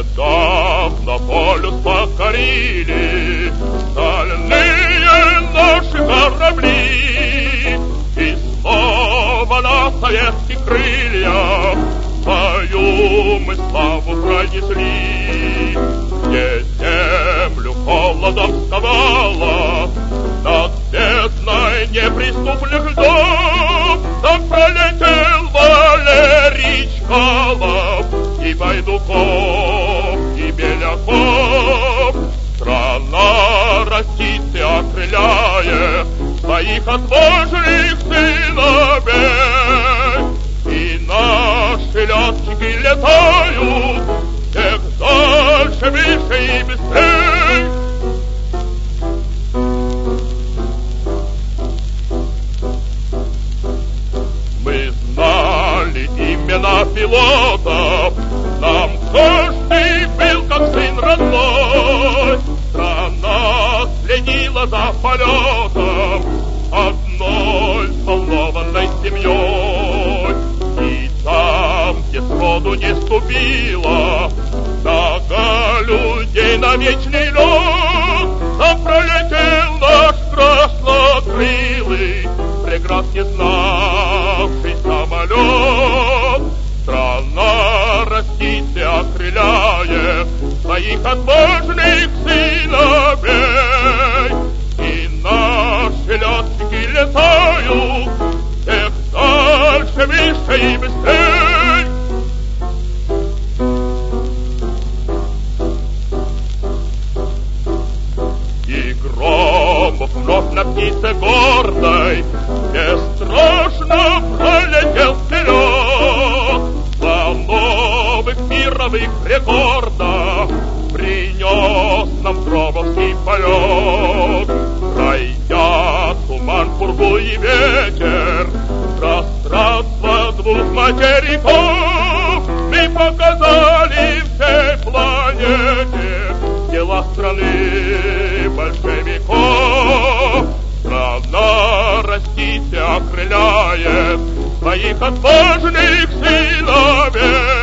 Недавно полюс покорили стальные наши корабли, и снова на советских крыльях свою мы славу пронесли. Где землю холодом сковала, над бездной неприступных льдов, там пролетел Валерий Чкалов, и Байдуков, и Беляков. Страна растит и окрыляет своих отважных сыновей, и наши летчики летают всех дальше, выше и быстрей. Мы знали имена пилотов, нам каждый был как сын родной. Страна следила за полетом одной взволнованной семьей. И там, где сроду не ступила нога людей на вечный лед, там пролетел наш краснокрылый, преград не знавший самолет. Страна растит и окрыляет своих отважных сыновей, и наши летчики летают всех дальше, выше и быстрей. И Громов вновь на птице гордой бесстрашно пролетел вперед. Два новых мировых рекорда принес нам громовский полет. Пройдя туман, пургу и ветер, пространство двух материков, мы показали всей планете дела страны большевиков. Страна растит и окрыляет своих отважных сыновей,